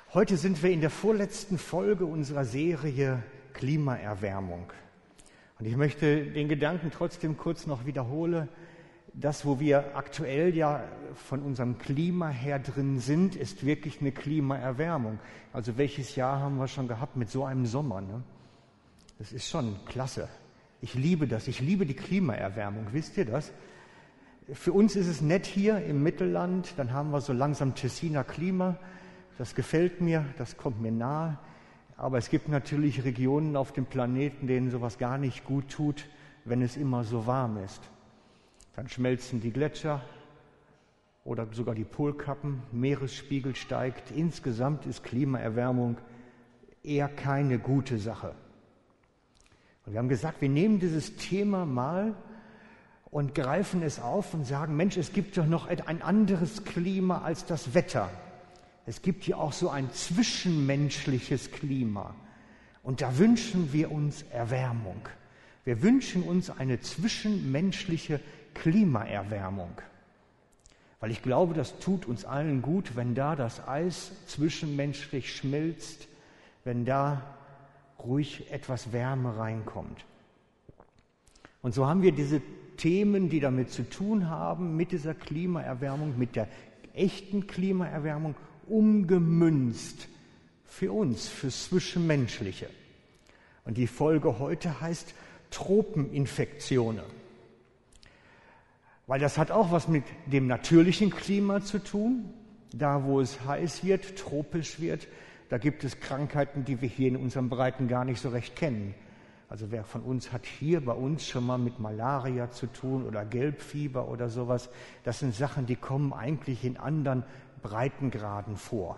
Heute sind wir in der vorletzten Folge unserer Serie Klimaerwärmung. Und ich möchte den Gedanken trotzdem kurz noch wiederholen. Das, wo wir aktuell ja von unserem Klima her drin sind, ist wirklich eine Klimaerwärmung. Also welches Jahr haben wir schon gehabt mit so einem Sommer? Ne? Das ist schon klasse. Ich liebe das. Ich liebe die Klimaerwärmung. Wisst ihr das? Für uns ist es nett hier im Mittelland. Dann haben wir so langsam Tessiner Klima. Das gefällt mir, das kommt mir nahe. Aber es gibt natürlich Regionen auf dem Planeten, denen sowas gar nicht gut tut, wenn es immer so warm ist. Dann schmelzen die Gletscher oder sogar die Polkappen, Meeresspiegel steigt. Insgesamt ist Klimaerwärmung eher keine gute Sache. Und wir haben gesagt, wir nehmen dieses Thema mal und greifen es auf und sagen, Mensch, es gibt doch noch ein anderes Klima als das Wetter. Es gibt hier auch so ein zwischenmenschliches Klima. Und da wünschen wir uns Erwärmung. Wir wünschen uns eine zwischenmenschliche Klimaerwärmung. Weil ich glaube, das tut uns allen gut, wenn da das Eis zwischenmenschlich schmilzt, wenn da ruhig etwas Wärme reinkommt. Und so haben wir diese Themen, die damit zu tun haben, mit dieser Klimaerwärmung, mit der echten Klimaerwärmung, umgemünzt für uns, fürs Zwischenmenschliche. Und die Folge heute heißt Tropeninfektionen. Weil das hat auch was mit dem natürlichen Klima zu tun. Da, wo es heiß wird, tropisch wird, da gibt es Krankheiten, die wir hier in unseren Breiten gar nicht so recht kennen. Also wer von uns hat hier bei uns schon mal mit Malaria zu tun oder Gelbfieber oder sowas. Das sind Sachen, die kommen eigentlich in anderen Breitengraden vor.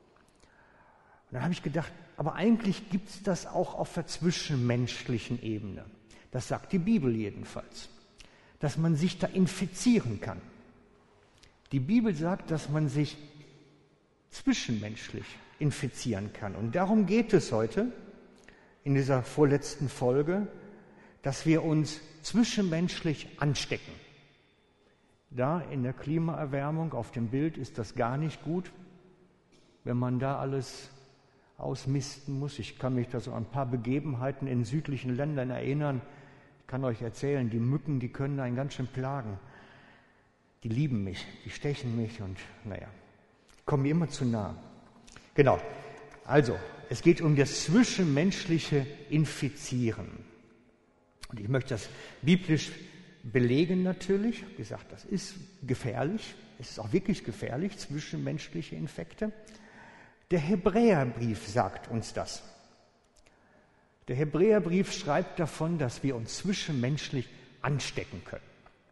Und dann habe ich gedacht, aber eigentlich gibt es das auch auf der zwischenmenschlichen Ebene. Das sagt die Bibel jedenfalls, dass man sich da infizieren kann. Die Bibel sagt, dass man sich zwischenmenschlich infizieren kann. Und darum geht es heute in dieser vorletzten Folge, dass wir uns zwischenmenschlich anstecken. Da in der Klimaerwärmung auf dem Bild ist das gar nicht gut, wenn man da alles ausmisten muss. Ich kann mich da so an ein paar Begebenheiten in südlichen Ländern erinnern. Ich kann euch erzählen, die Mücken, die können einen ganz schön plagen. Die lieben mich, die stechen mich und kommen mir immer zu nah. Genau, also es geht um das zwischenmenschliche Infizieren. Und ich möchte das biblisch belegen natürlich. Wie gesagt, das ist gefährlich. Es ist auch wirklich gefährlich, zwischenmenschliche Infekte. Der Hebräerbrief sagt uns das. Der Hebräerbrief schreibt davon, dass wir uns zwischenmenschlich anstecken können.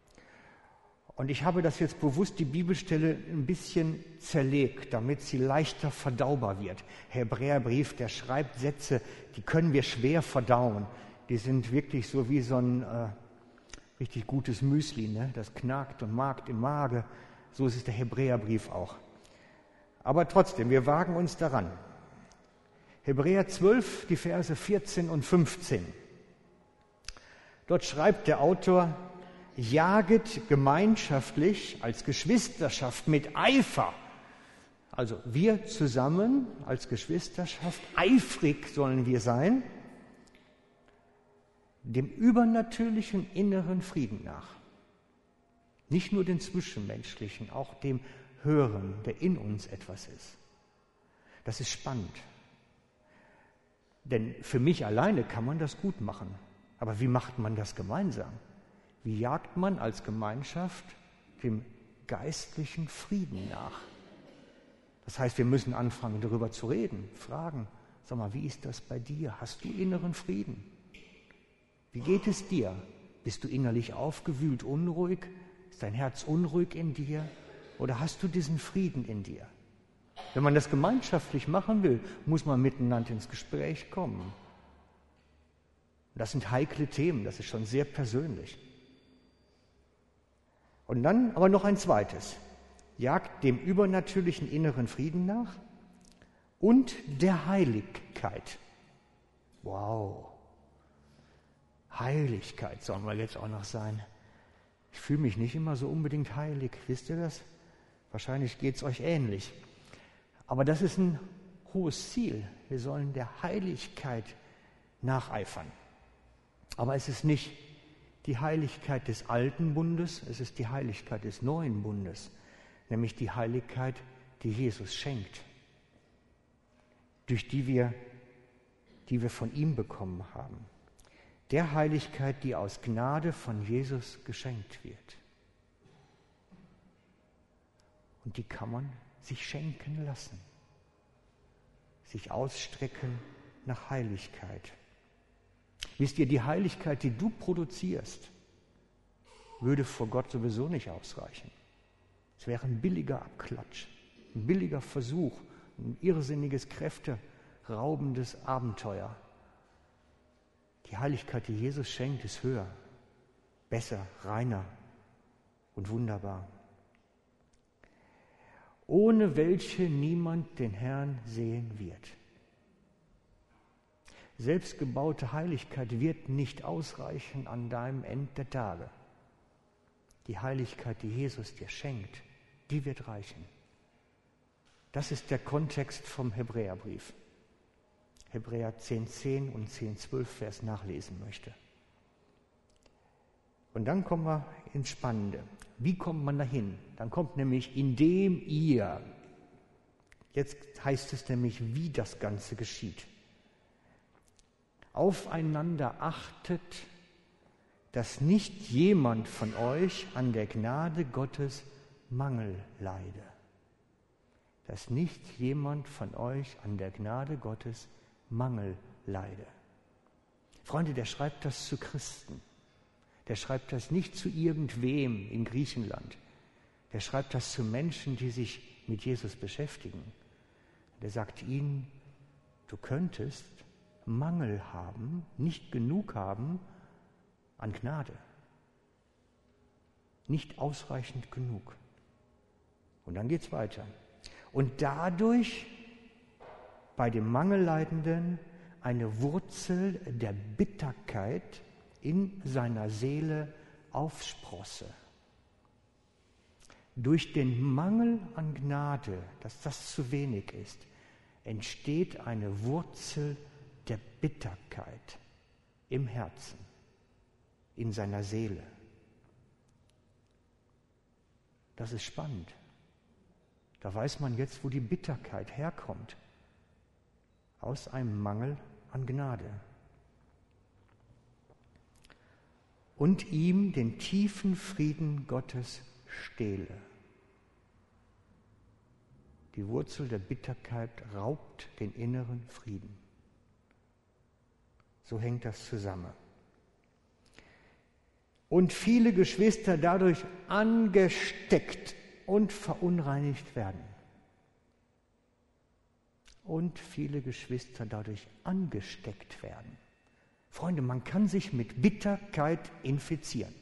Und ich habe das jetzt bewusst, die Bibelstelle, ein bisschen zerlegt, damit sie leichter verdaubar wird. Hebräerbrief, der schreibt Sätze, die können wir schwer verdauen. Die sind wirklich so wie so ein richtig gutes Müsli, ne? Das knackt und magt im Magen. So ist es der Hebräerbrief auch. Aber trotzdem, wir wagen uns daran. Hebräer 12, die Verse 14 und 15. Dort schreibt der Autor, jaget gemeinschaftlich als Geschwisterschaft mit Eifer. Also wir zusammen als Geschwisterschaft, eifrig sollen wir sein, dem übernatürlichen inneren Frieden nach. Nicht nur den zwischenmenschlichen, auch dem höheren, der in uns etwas ist. Das ist spannend. Denn für mich alleine kann man das gut machen. Aber wie macht man das gemeinsam? Wie jagt man als Gemeinschaft dem geistlichen Frieden nach? Das heißt, wir müssen anfangen, darüber zu reden, fragen, sag mal, wie ist das bei dir? Hast du inneren Frieden? Wie geht es dir? Bist du innerlich aufgewühlt, unruhig? Ist dein Herz unruhig in dir? Oder hast du diesen Frieden in dir? Wenn man das gemeinschaftlich machen will, muss man miteinander ins Gespräch kommen. Das sind heikle Themen, das ist schon sehr persönlich. Und dann aber noch ein zweites. Jagt dem übernatürlichen inneren Frieden nach und der Heiligkeit. Wow. Heiligkeit sollen wir jetzt auch noch sein. Ich fühle mich nicht immer so unbedingt heilig, wisst ihr das? Wahrscheinlich geht es euch ähnlich. Aber das ist ein hohes Ziel. Wir sollen der Heiligkeit nacheifern. Aber es ist nicht die Heiligkeit des alten Bundes, es ist die Heiligkeit des neuen Bundes, nämlich die Heiligkeit, die Jesus schenkt, durch die wir von ihm bekommen haben. Der Heiligkeit, die aus Gnade von Jesus geschenkt wird. Und die kann man sich schenken lassen, sich ausstrecken nach Heiligkeit. Wisst ihr, die Heiligkeit, die du produzierst, würde vor Gott sowieso nicht ausreichen. Es wäre ein billiger Abklatsch, ein billiger Versuch, ein irrsinniges, kräfteraubendes Abenteuer. Die Heiligkeit, die Jesus schenkt, ist höher, besser, reiner und wunderbar. Ohne welche niemand den Herrn sehen wird. Selbstgebaute Heiligkeit wird nicht ausreichen an deinem Ende der Tage. Die Heiligkeit, die Jesus dir schenkt, die wird reichen. Das ist der Kontext vom Hebräerbrief. Hebräer 10,10 und 10,12, wer es nachlesen möchte. Und dann kommen wir ins Spannende. Wie kommt man dahin? Dann kommt nämlich, indem ihr, jetzt heißt es nämlich, wie das Ganze geschieht, aufeinander achtet, dass nicht jemand von euch an der Gnade Gottes Mangel leide. Dass nicht jemand von euch an der Gnade Gottes Mangel leide. Freunde, der schreibt das zu Christen. Der schreibt das nicht zu irgendwem in Griechenland. Der schreibt das zu Menschen, die sich mit Jesus beschäftigen. Der sagt ihnen, du könntest Mangel haben, nicht genug haben an Gnade. Nicht ausreichend genug. Und dann geht es weiter. Und dadurch bei dem Mangelleidenden eine Wurzel der Bitterkeit in seiner Seele aufsprosse. Durch den Mangel an Gnade, dass das zu wenig ist, entsteht eine Wurzel der Bitterkeit im Herzen, in seiner Seele. Das ist spannend. Da weiß man jetzt, wo die Bitterkeit herkommt. Aus einem Mangel an Gnade. Und ihm den tiefen Frieden Gottes stehle. Die Wurzel der Bitterkeit raubt den inneren Frieden. So hängt das zusammen. Und viele Geschwister dadurch angesteckt und verunreinigt werden. Und viele Geschwister dadurch angesteckt werden. Freunde, man kann sich mit Bitterkeit infizieren.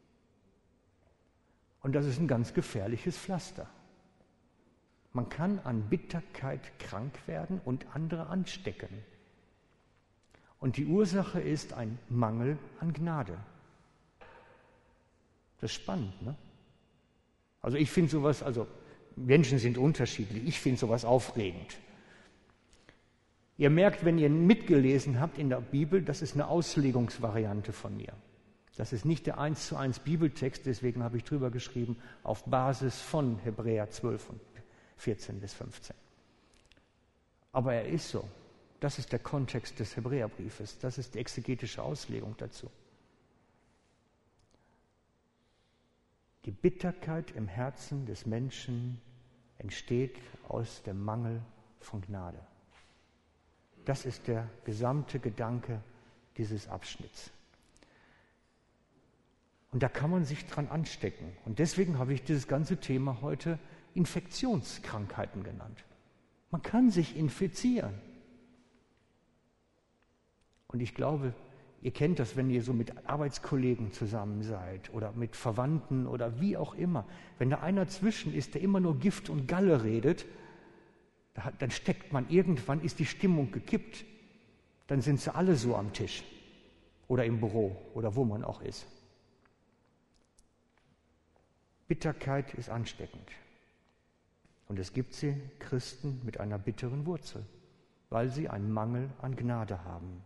Und das ist ein ganz gefährliches Pflaster. Man kann an Bitterkeit krank werden und andere anstecken. Und die Ursache ist ein Mangel an Gnade. Das ist spannend, ne? Also ich finde sowas, Menschen sind unterschiedlich, ich finde sowas aufregend. Ihr merkt, wenn ihr mitgelesen habt in der Bibel, das ist eine Auslegungsvariante von mir. Das ist nicht der 1:1 Bibeltext, deswegen habe ich drüber geschrieben, auf Basis von Hebräer 12 und 14 bis 15. Aber er ist so. Das ist der Kontext des Hebräerbriefes. Das ist die exegetische Auslegung dazu. Die Bitterkeit im Herzen des Menschen entsteht aus dem Mangel von Gnade. Das ist der gesamte Gedanke dieses Abschnitts. Und da kann man sich dran anstecken. Und deswegen habe ich dieses ganze Thema heute Infektionskrankheiten genannt. Man kann sich infizieren. Und ich glaube, ihr kennt das, wenn ihr so mit Arbeitskollegen zusammen seid oder mit Verwandten oder wie auch immer. Wenn da einer zwischen ist, der immer nur Gift und Galle redet, dann steckt man irgendwann, ist die Stimmung gekippt. Dann sind sie alle so am Tisch oder im Büro oder wo man auch ist. Bitterkeit ist ansteckend. Und es gibt sie, Christen, mit einer bitteren Wurzel, weil sie einen Mangel an Gnade haben.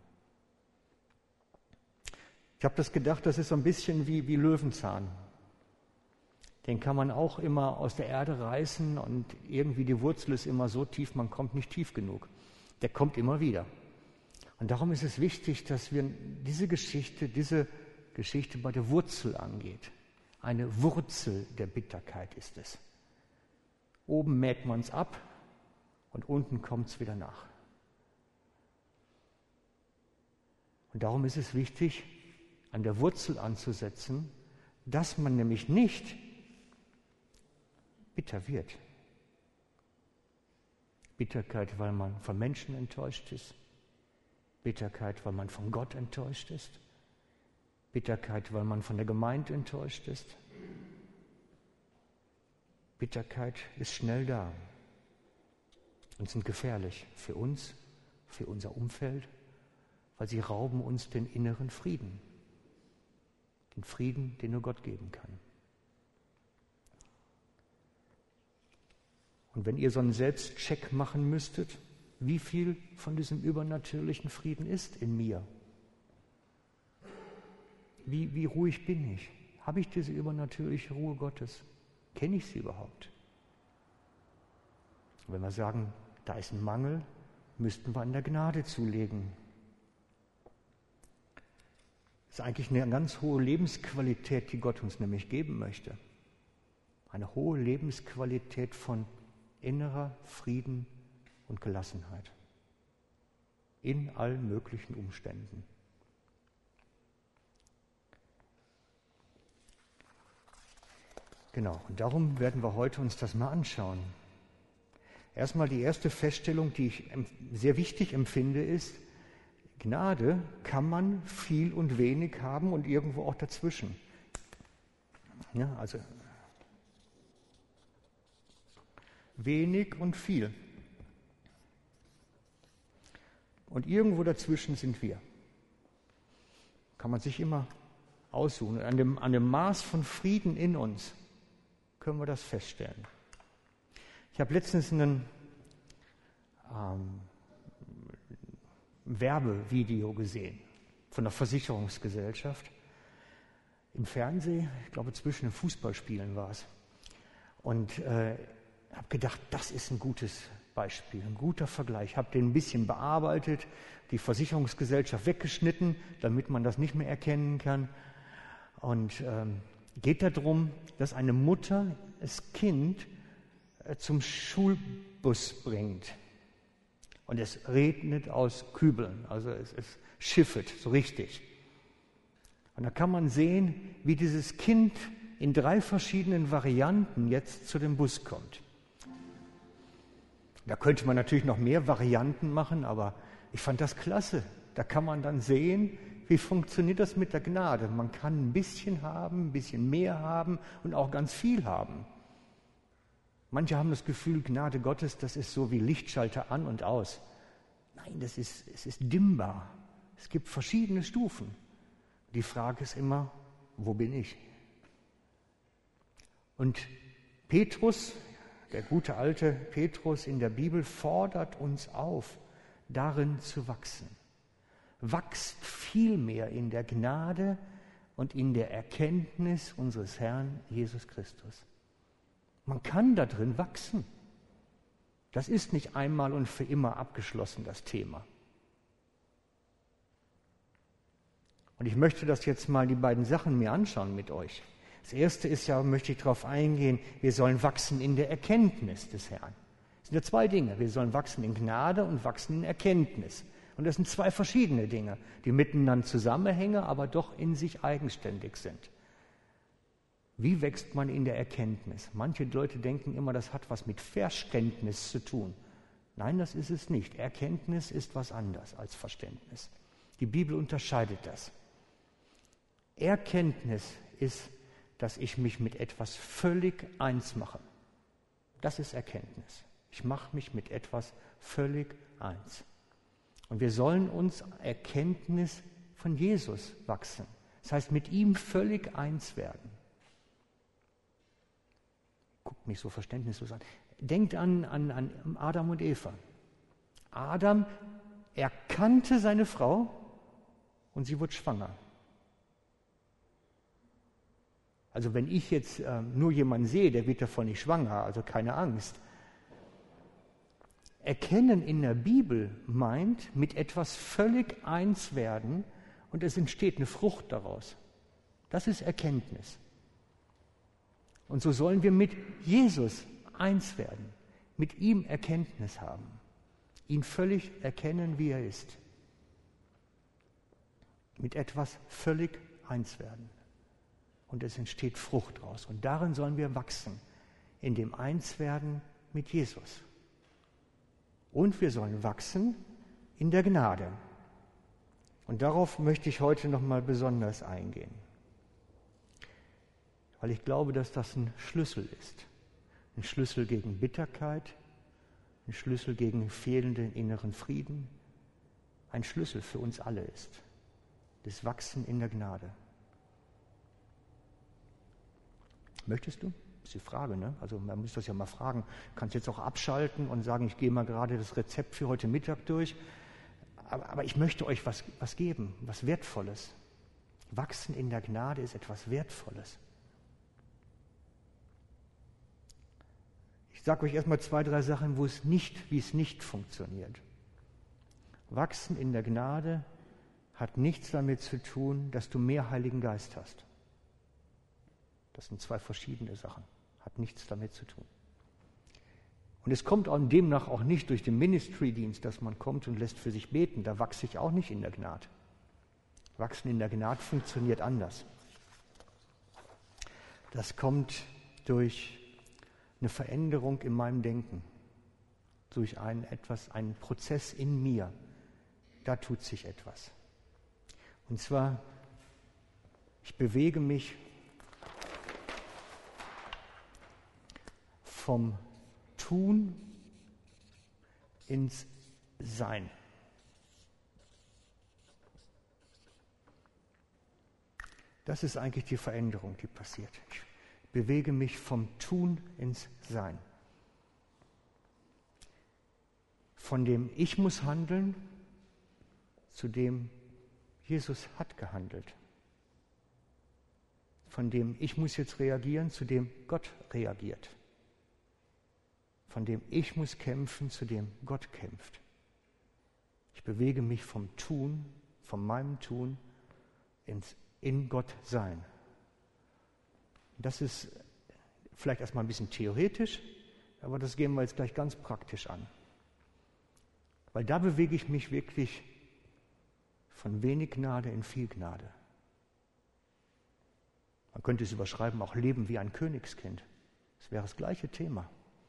Ich habe das gedacht, das ist so ein bisschen wie Löwenzahn. Den kann man auch immer aus der Erde reißen und irgendwie die Wurzel ist immer so tief, man kommt nicht tief genug. Der kommt immer wieder. Und darum ist es wichtig, dass wir diese Geschichte bei der Wurzel angeht. Eine Wurzel der Bitterkeit ist es. Oben mäht man es ab und unten kommt es wieder nach. Und darum ist es wichtig, an der Wurzel anzusetzen, dass man nämlich nicht bitter wird. Bitterkeit, weil man von Menschen enttäuscht ist. Bitterkeit, weil man von Gott enttäuscht ist. Bitterkeit, weil man von der Gemeinde enttäuscht ist. Bitterkeit ist schnell da und sind gefährlich für uns, für unser Umfeld, weil sie rauben uns den inneren Frieden. Den Frieden, den nur Gott geben kann. Und wenn ihr so einen Selbstcheck machen müsstet, wie viel von diesem übernatürlichen Frieden ist in mir? Wie ruhig bin ich? Habe ich diese übernatürliche Ruhe Gottes? Kenne ich sie überhaupt? Und wenn wir sagen, da ist ein Mangel, müssten wir an der Gnade zulegen. Das ist eigentlich eine ganz hohe Lebensqualität, die Gott uns nämlich geben möchte. Eine hohe Lebensqualität von innerer Frieden und Gelassenheit. In allen möglichen Umständen. Genau, und darum werden wir heute uns das mal anschauen. Erstmal die erste Feststellung, die ich sehr wichtig empfinde, ist, Gnade kann man viel und wenig haben und irgendwo auch dazwischen. Ja, also wenig und viel. Und irgendwo dazwischen sind wir. Kann man sich immer aussuchen. An dem Maß von Frieden in uns können wir das feststellen. Ich habe letztens ein Werbevideo gesehen von einer Versicherungsgesellschaft im Fernsehen, ich glaube zwischen den Fußballspielen war es. Und habe gedacht, das ist ein gutes Beispiel, ein guter Vergleich. Habe den ein bisschen bearbeitet, die Versicherungsgesellschaft weggeschnitten, damit man das nicht mehr erkennen kann. Und geht darum, dass eine Mutter das Kind zum Schulbus bringt. Und es regnet aus Kübeln, also es schiffet so richtig. Und da kann man sehen, wie dieses Kind in 3 verschiedenen Varianten jetzt zu dem Bus kommt. Da könnte man natürlich noch mehr Varianten machen, aber ich fand das klasse. Da kann man dann sehen, wie funktioniert das mit der Gnade. Man kann ein bisschen haben, ein bisschen mehr haben und auch ganz viel haben. Manche haben das Gefühl, Gnade Gottes, das ist so wie Lichtschalter an und aus. Nein, es ist dimmbar. Es gibt verschiedene Stufen. Die Frage ist immer, wo bin ich? Und Petrus, der gute alte Petrus in der Bibel, fordert uns auf, darin zu wachsen. Wachst vielmehr in der Gnade und in der Erkenntnis unseres Herrn Jesus Christus. Man kann da drin wachsen. Das ist nicht einmal und für immer abgeschlossen, das Thema. Und ich möchte das jetzt mal die beiden Sachen mir anschauen mit euch. Das erste ist ja, möchte ich darauf eingehen, wir sollen wachsen in der Erkenntnis des Herrn. Das sind ja 2 Dinge. Wir sollen wachsen in Gnade und wachsen in Erkenntnis. Und das sind 2 verschiedene Dinge, die miteinander zusammenhängen, aber doch in sich eigenständig sind. Wie wächst man in der Erkenntnis? Manche Leute denken immer, das hat was mit Verständnis zu tun. Nein, das ist es nicht. Erkenntnis ist was anderes als Verständnis. Die Bibel unterscheidet das. Erkenntnis ist, dass ich mich mit etwas völlig eins mache. Das ist Erkenntnis. Ich mache mich mit etwas völlig eins. Und wir sollen uns Erkenntnis von Jesus wachsen. Das heißt, mit ihm völlig eins werden. Guckt mich so verständnislos an. Denkt an Adam und Eva. Adam erkannte seine Frau und sie wurde schwanger. Also wenn ich jetzt nur jemanden sehe, der wird davon nicht schwanger, also keine Angst. Erkennen in der Bibel meint, mit etwas völlig eins werden und es entsteht eine Frucht daraus. Das ist Erkenntnis. Und so sollen wir mit Jesus eins werden, mit ihm Erkenntnis haben, ihn völlig erkennen, wie er ist. Mit etwas völlig eins werden. Und es entsteht Frucht daraus. Und darin sollen wir wachsen, in dem Einswerden mit Jesus. Und wir sollen wachsen in der Gnade. Und darauf möchte ich heute nochmal besonders eingehen. Weil ich glaube, dass das ein Schlüssel ist. Ein Schlüssel gegen Bitterkeit, ein Schlüssel gegen fehlenden inneren Frieden, ein Schlüssel für uns alle ist. Das Wachsen in der Gnade. Möchtest du? Das ist die Frage, ne? Also man muss das ja mal fragen. Du kannst jetzt auch abschalten und sagen, ich gehe mal gerade das Rezept für heute Mittag durch. Aber ich möchte euch was geben, was Wertvolles. Wachsen in der Gnade ist etwas Wertvolles. Ich sage euch erstmal 2, 3 Sachen, wie es nicht funktioniert. Wachsen in der Gnade hat nichts damit zu tun, dass du mehr Heiligen Geist hast. Das sind 2 verschiedene Sachen. Hat nichts damit zu tun. Und es kommt auch demnach auch nicht durch den Ministry-Dienst, dass man kommt und lässt für sich beten. Da wachse ich auch nicht in der Gnade. Wachsen in der Gnade funktioniert anders. Das kommt durch eine Veränderung in meinem Denken, durch einen Prozess in mir. Da tut sich etwas. Und zwar, ich bewege mich vom Tun ins Sein. Das ist eigentlich die Veränderung, die passiert. Ich bewege mich vom Tun ins Sein. Von dem Ich muss handeln, zu dem Jesus hat gehandelt. Von dem Ich muss jetzt reagieren, zu dem Gott reagiert. Von dem Ich muss kämpfen, zu dem Gott kämpft. Ich bewege mich vom Tun, von meinem Tun, in Gott sein. Das ist vielleicht erstmal ein bisschen theoretisch, aber das gehen wir jetzt gleich ganz praktisch an. Weil da bewege ich mich wirklich von wenig Gnade in viel Gnade. Man könnte es überschreiben, auch Leben wie ein Königskind. Das wäre das gleiche Thema.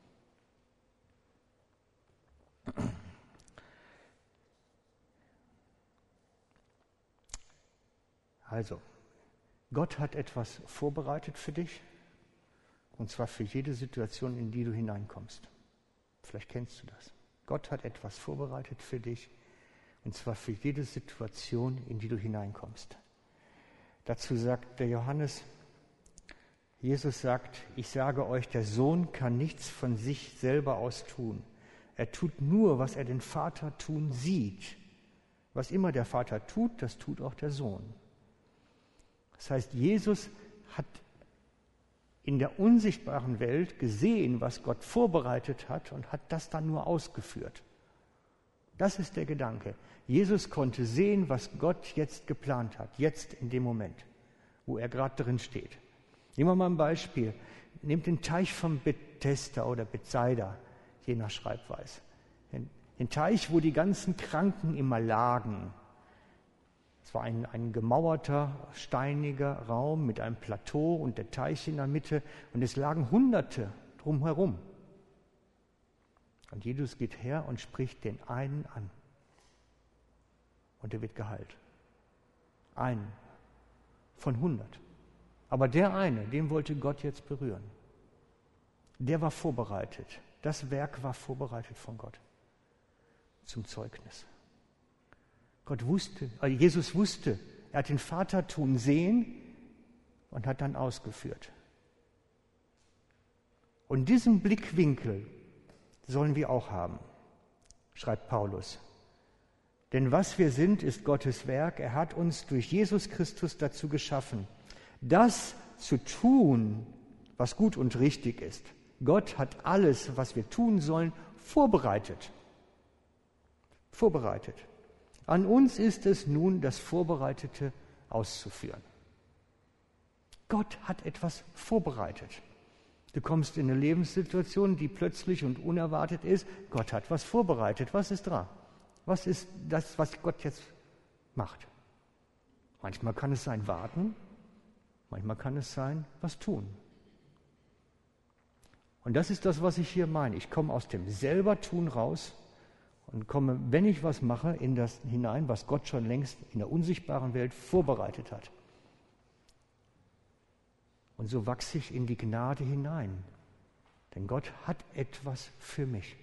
Also, Gott hat etwas vorbereitet für dich, und zwar für jede Situation, in die du hineinkommst. Vielleicht kennst du das. Gott hat etwas vorbereitet für dich, und zwar für jede Situation, in die du hineinkommst. Dazu sagt der Johannes, Jesus sagt, ich sage euch, der Sohn kann nichts von sich selber aus tun. Er tut nur, was er den Vater tun sieht. Was immer der Vater tut, das tut auch der Sohn. Das heißt, Jesus hat in der unsichtbaren Welt gesehen, was Gott vorbereitet hat und hat das dann nur ausgeführt. Das ist der Gedanke. Jesus konnte sehen, was Gott jetzt geplant hat, jetzt in dem Moment, wo er gerade drin steht. Nehmen wir mal ein Beispiel. Nehmt den Teich von Bethesda oder Bethsaida, je nach Schreibweise. Den Teich, wo die ganzen Kranken immer lagen. Es war ein gemauerter, steiniger Raum mit einem Plateau und der Teich in der Mitte und es lagen Hunderte drumherum. Und Jesus geht her und spricht den einen an. Und er wird geheilt. Einen von 100. Aber der eine, den wollte Gott jetzt berühren. Der war vorbereitet. Das Werk war vorbereitet von Gott. Zum Zeugnis. Jesus wusste, er hat den Vater tun sehen und hat dann ausgeführt. Und diesen Blickwinkel sollen wir auch haben, schreibt Paulus. Denn was wir sind, ist Gottes Werk. Er hat uns durch Jesus Christus dazu geschaffen, das zu tun, was gut und richtig ist. Gott hat alles, was wir tun sollen, vorbereitet. Vorbereitet. An uns ist es nun, das Vorbereitete auszuführen. Gott hat etwas vorbereitet. Du kommst in eine Lebenssituation, die plötzlich und unerwartet ist. Gott hat was vorbereitet. Was ist dran? Was ist das, was Gott jetzt macht? Manchmal kann es sein, warten. Manchmal kann es sein, was tun. Und das ist das, was ich hier meine. Ich komme aus dem Selbertun raus und komme, wenn ich was mache, in das hinein, was Gott schon längst in der unsichtbaren Welt vorbereitet hat. Und so wachse ich in die Gnade hinein. Denn Gott hat etwas für mich.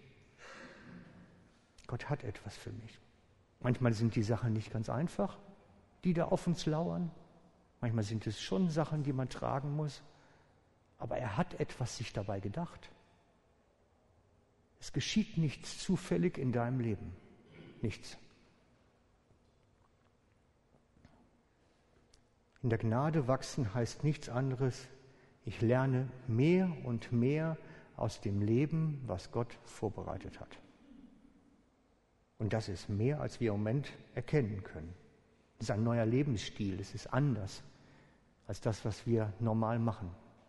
Gott hat etwas für mich. Manchmal sind die Sachen nicht ganz einfach, die da auf uns lauern. Manchmal sind es schon Sachen, die man tragen muss. Aber er hat etwas sich dabei gedacht. Es geschieht nichts zufällig in deinem Leben. Nichts. In der Gnade wachsen heißt nichts anderes. Ich lerne mehr und mehr aus dem Leben, was Gott vorbereitet hat. Und das ist mehr, als wir im Moment erkennen können. Es ist ein neuer Lebensstil, es ist anders als das, was wir normal machen.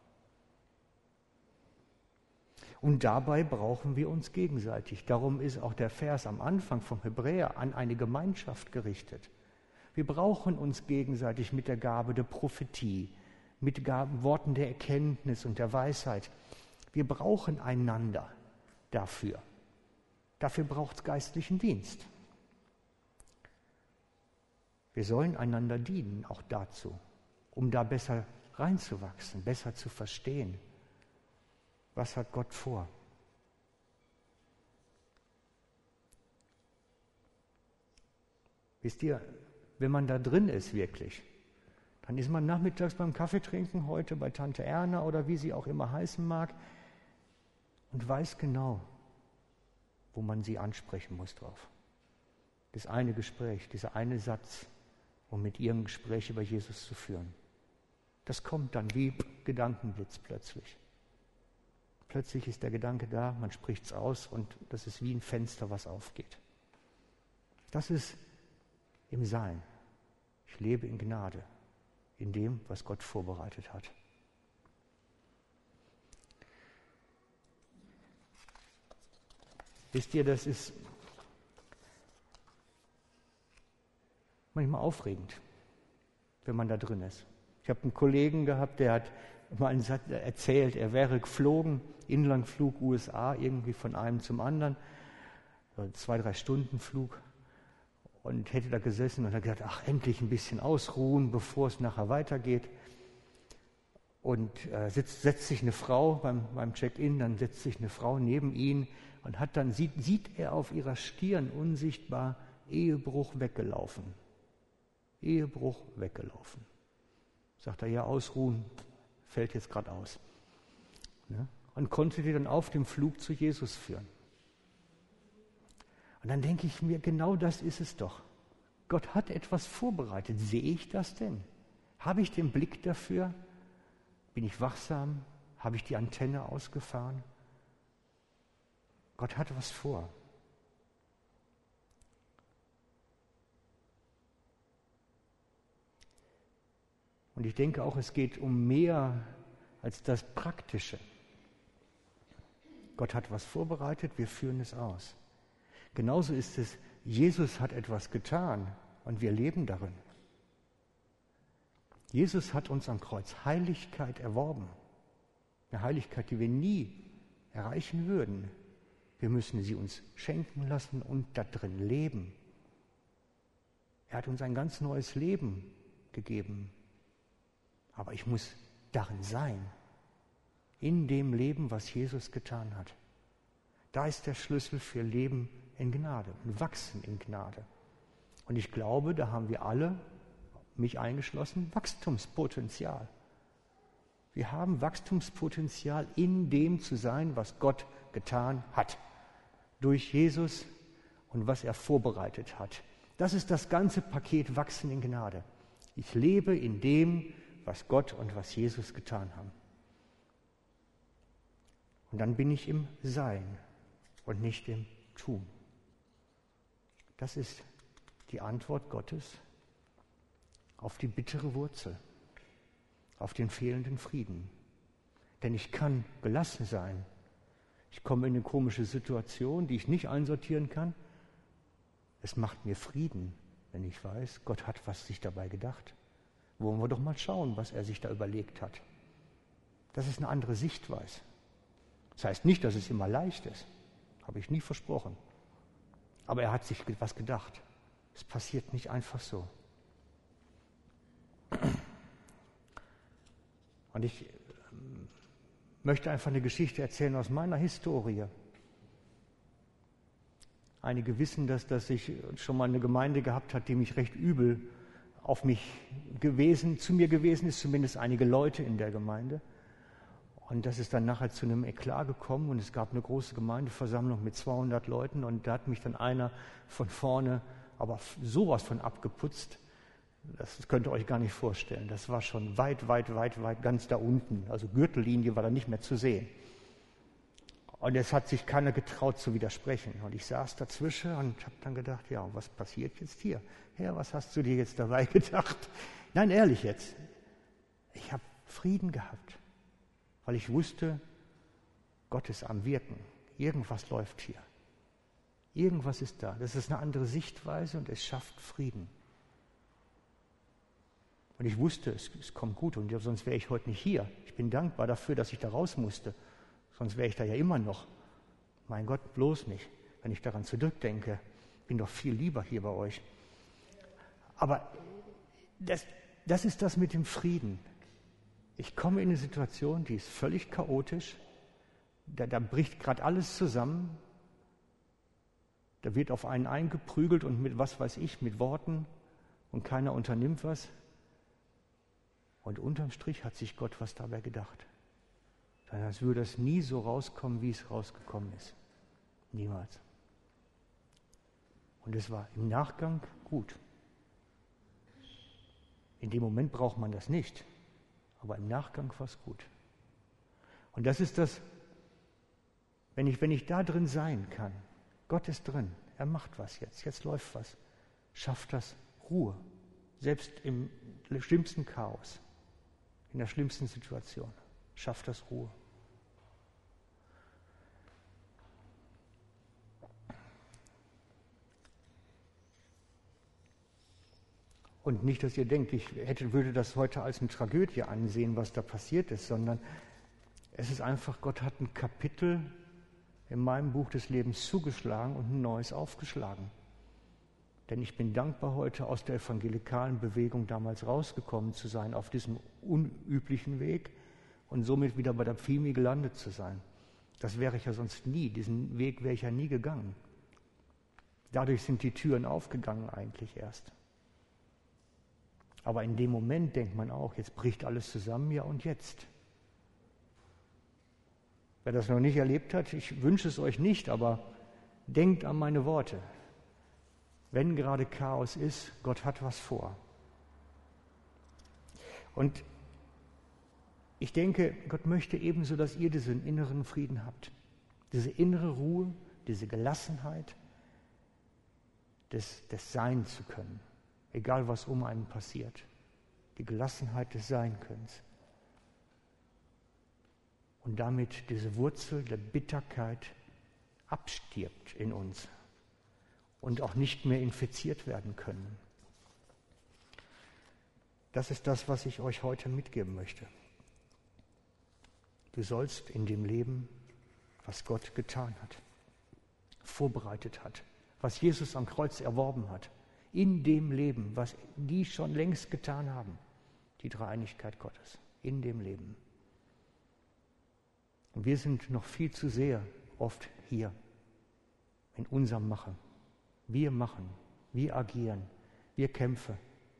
Und dabei brauchen wir uns gegenseitig. Darum ist auch der Vers am Anfang vom Hebräer an eine Gemeinschaft gerichtet. Wir brauchen uns gegenseitig mit der Gabe der Prophetie, mit Worten der Erkenntnis und der Weisheit. Wir brauchen einander dafür. Dafür braucht es geistlichen Dienst. Wir sollen einander dienen, auch dazu, um da besser reinzuwachsen, besser zu verstehen. Was hat Gott vor? Wisst ihr, wenn man da drin ist wirklich, dann ist man nachmittags beim Kaffeetrinken heute bei Tante Erna oder wie sie auch immer heißen mag und weiß genau, wo man sie ansprechen muss drauf. Das eine Gespräch, dieser eine Satz, um mit ihr ein Gespräch über Jesus zu führen. Das kommt dann wie Gedankenblitz plötzlich. Plötzlich ist der Gedanke da, man spricht es aus und das ist wie ein Fenster, was aufgeht. Das ist im Sein. Ich lebe in Gnade, in dem, was Gott vorbereitet hat. Wisst ihr, das ist manchmal aufregend, wenn man da drin ist. Ich habe einen Kollegen gehabt, der hat mal einen Satz erzählt, er wäre geflogen, Inlandflug USA, irgendwie von einem zum anderen, 2-3 Stunden Flug, und hätte da gesessen und hat gedacht, ach, endlich ein bisschen ausruhen, bevor es nachher weitergeht. Und setzt sich eine Frau beim Check-in, dann setzt sich eine Frau neben ihn und sieht er auf ihrer Stirn unsichtbar Ehebruch weggelaufen. Ehebruch weggelaufen. Sagt er, ja, ausruhen, fällt jetzt gerade aus. Ne? Und konnte die dann auf dem Flug zu Jesus führen. Und dann denke ich mir, genau das ist es doch. Gott hat etwas vorbereitet. Sehe ich das denn? Habe ich den Blick dafür? Bin ich wachsam? Habe ich die Antenne ausgefahren? Gott hat was vor. Und ich denke auch, es geht um mehr als das Praktische. Gott hat was vorbereitet, wir führen es aus. Genauso ist es, Jesus hat etwas getan und wir leben darin. Jesus hat uns am Kreuz Heiligkeit erworben. Eine Heiligkeit, die wir nie erreichen würden. Wir müssen sie uns schenken lassen und da drin leben. Er hat uns ein ganz neues Leben gegeben. Aber ich muss darin sein. In dem Leben, was Jesus getan hat. Da ist der Schlüssel für Leben in Gnade und Wachsen in Gnade. Und ich glaube, da haben wir alle, mich eingeschlossen, Wachstumspotenzial. Wir haben Wachstumspotenzial in dem zu sein, was Gott getan hat. durch Jesus und was er vorbereitet hat. Das ist das ganze Paket Wachsen in Gnade. Ich lebe in dem, was Gott und was Jesus getan haben. Und dann bin ich im Sein und nicht im Tun. Das ist die Antwort Gottes auf die bittere Wurzel, auf den fehlenden Frieden. Denn ich kann gelassen sein. Ich komme in eine komische Situation, die ich nicht einsortieren kann. Es macht mir Frieden, wenn ich weiß, Gott hat was sich dabei gedacht. Wollen wir doch mal schauen, was er sich da überlegt hat. Das ist eine andere Sichtweise. Das heißt nicht, dass es immer leicht ist. Habe ich nie versprochen. Aber er hat sich was gedacht. Es passiert nicht einfach so. Und ich möchte einfach eine Geschichte erzählen aus meiner Historie. Einige wissen, dass ich schon mal eine Gemeinde gehabt habe, die mich recht übel auf mich zu mir gewesen ist, zumindest einige Leute in der Gemeinde. Und das ist dann nachher zu einem Eklat gekommen und es gab eine große Gemeindeversammlung mit 200 Leuten und da hat mich dann einer von vorne aber sowas von abgeputzt. Das könnt ihr euch gar nicht vorstellen. Das war schon weit ganz da unten. Also Gürtellinie war da nicht mehr zu sehen. Und es hat sich keiner getraut zu widersprechen. Und ich saß dazwischen und habe dann gedacht, ja, was passiert jetzt hier? Herr, was hast du dir jetzt dabei gedacht? Nein, ehrlich jetzt. Ich habe Frieden gehabt, weil ich wusste, Gott ist am Wirken. Irgendwas läuft hier. Irgendwas ist da. Das ist eine andere Sichtweise und es schafft Frieden. Und ich wusste, es kommt gut und sonst wäre ich heute nicht hier. Ich bin dankbar dafür, dass ich da raus musste. Sonst wäre ich da ja immer noch. Mein Gott, bloß nicht. Wenn ich daran zurückdenke, bin doch viel lieber hier bei euch. Aber das ist das mit dem Frieden. Ich komme in eine Situation, die ist völlig chaotisch. Da bricht gerade alles zusammen. Da wird auf einen eingeprügelt und mit was weiß ich, mit Worten und keiner unternimmt was. Und unterm Strich hat sich Gott was dabei gedacht. Als würde es nie so rauskommen, wie es rausgekommen ist. Niemals. Und es war im Nachgang gut. In dem Moment braucht man das nicht, aber im Nachgang war es gut. Und das ist das, wenn ich da drin sein kann, Gott ist drin, er macht was jetzt läuft was, schafft das Ruhe, selbst im schlimmsten Chaos, in der schlimmsten Situation, schafft das Ruhe. Und nicht, dass ihr denkt, ich würde das heute als eine Tragödie ansehen, was da passiert ist, sondern es ist einfach, Gott hat ein Kapitel in meinem Buch des Lebens zugeschlagen und ein neues aufgeschlagen. Denn ich bin dankbar, heute aus der evangelikalen Bewegung damals rausgekommen zu sein, auf diesem unüblichen Weg und somit wieder bei der Pfimi gelandet zu sein. Das wäre ich ja sonst nie, diesen Weg wäre ich ja nie gegangen. Dadurch sind die Türen aufgegangen eigentlich erst. Aber in dem Moment denkt man auch, jetzt bricht alles zusammen, ja und jetzt? Wer das noch nicht erlebt hat, ich wünsche es euch nicht, aber denkt an meine Worte. Wenn gerade Chaos ist, Gott hat was vor. Und ich denke, Gott möchte ebenso, dass ihr diesen inneren Frieden habt. Diese innere Ruhe, diese Gelassenheit, des Sein zu können. Egal, was um einen passiert. Die Gelassenheit des Seinkönnens. Und damit diese Wurzel der Bitterkeit abstirbt in uns und auch nicht mehr infiziert werden können. Das ist das, was ich euch heute mitgeben möchte. Du sollst in dem Leben, was Gott getan hat, vorbereitet hat, was Jesus am Kreuz erworben hat, in dem Leben, was die schon längst getan haben, die Dreieinigkeit Gottes, in dem Leben. Und wir sind noch viel zu sehr oft hier in unserem Machen. Wir agieren, wir kämpfen.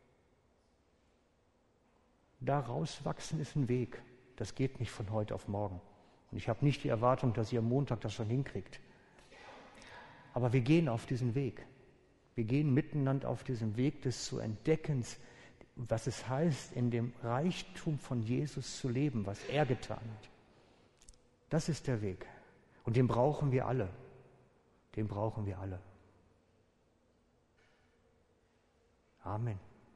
Daraus wachsen ist ein Weg. Das geht nicht von heute auf morgen. Und ich habe nicht die Erwartung, dass ihr am Montag das schon hinkriegt. aber wir gehen auf diesen Weg. Wir gehen miteinander auf diesen Weg des zu Entdeckens, was es heißt, in dem Reichtum von Jesus zu leben, was er getan hat. Das ist der Weg. Und den brauchen wir alle. Den brauchen wir alle. Amen.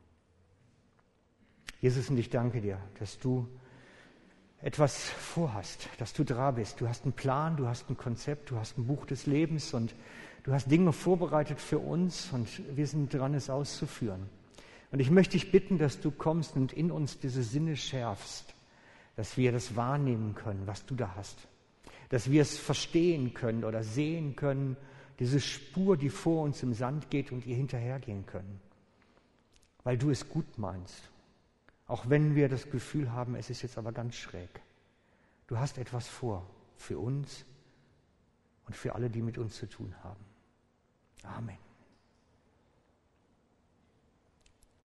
Jesus, und ich danke dir, dass du etwas vorhast, dass du dran bist. Du hast einen Plan, du hast ein Konzept, du hast ein Buch des Lebens und du hast Dinge vorbereitet für uns und wir sind dran, es auszuführen. Und ich möchte dich bitten, dass du kommst und in uns diese Sinne schärfst, dass wir das wahrnehmen können, was du da hast. Dass wir es verstehen können oder sehen können, diese Spur, die vor uns im Sand geht und ihr hinterhergehen können. Weil du es gut meinst. Auch wenn wir das Gefühl haben, es ist jetzt aber ganz schräg. Du hast etwas vor für uns und für alle, die mit uns zu tun haben. Amen.